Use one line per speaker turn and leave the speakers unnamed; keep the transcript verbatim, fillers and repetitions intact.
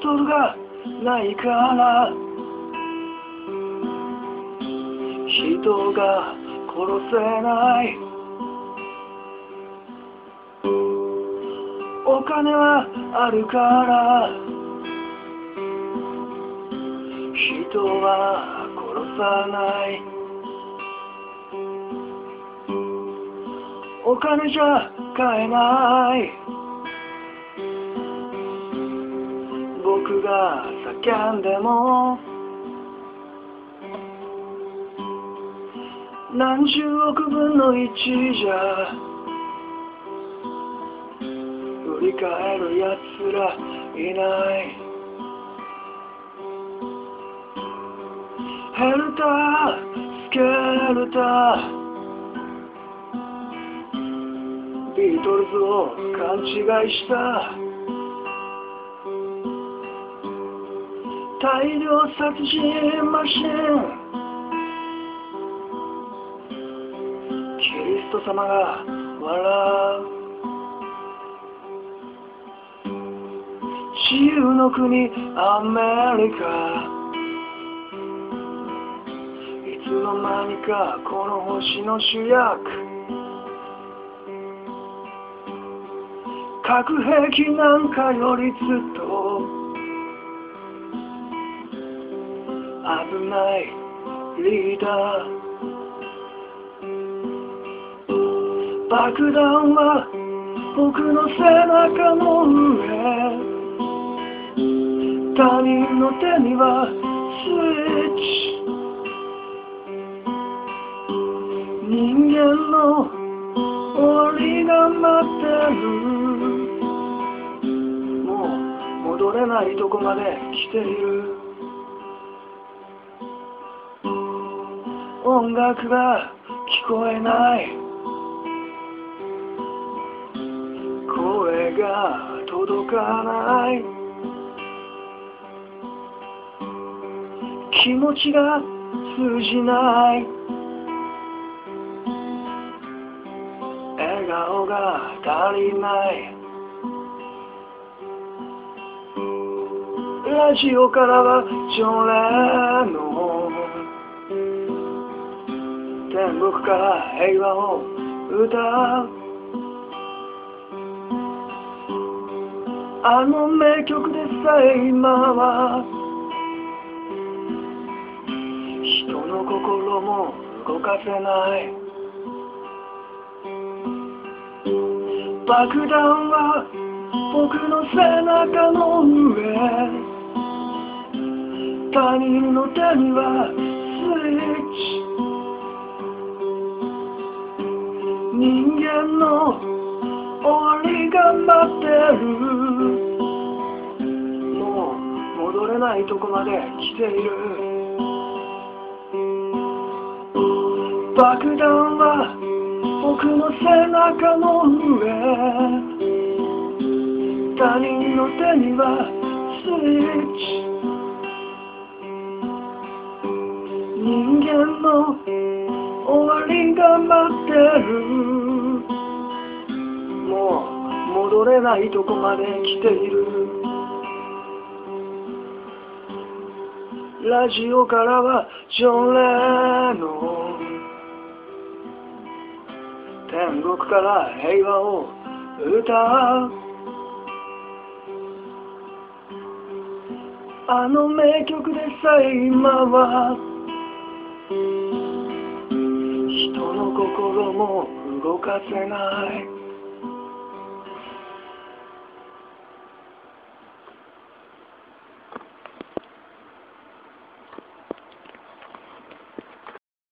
トルがないから人が殺せない。お金はあるから人は殺さない。お金じゃ買えない。僕が叫んでも何十億分の一じゃ振り返るやつらいない。ヘルタースケルタービートルズを勘違いした大量殺人マシン。キリスト様が笑う。自由の国アメリカ、いつの間にかこの星の主役。核兵器なんかよりずっと危ないリーダー。爆弾は僕の背中の上、他人の手にはスイッチ。人間の終わりが待ってる。もう戻れないとこまで来ている。音楽が聞こえない。声が届かない。気持ちが通じない。笑顔が足りない。ラジオからはジョン・レノン、天国から平和を歌う。あの名曲でさえ今は人の心も動かせない。爆弾は僕の背中の上、他人の手にはスイッチ。人間の終わりが待ってる。もう戻れないとこまで来ている。爆弾は僕の背中の上、他人の手にはスイッチ。人間の終わりが待ってる。もう戻れないとこまで来ている。ラジオからはジョン・レノン、天国から平和を歌う。あの名曲でさえ今は人の心も動かせない。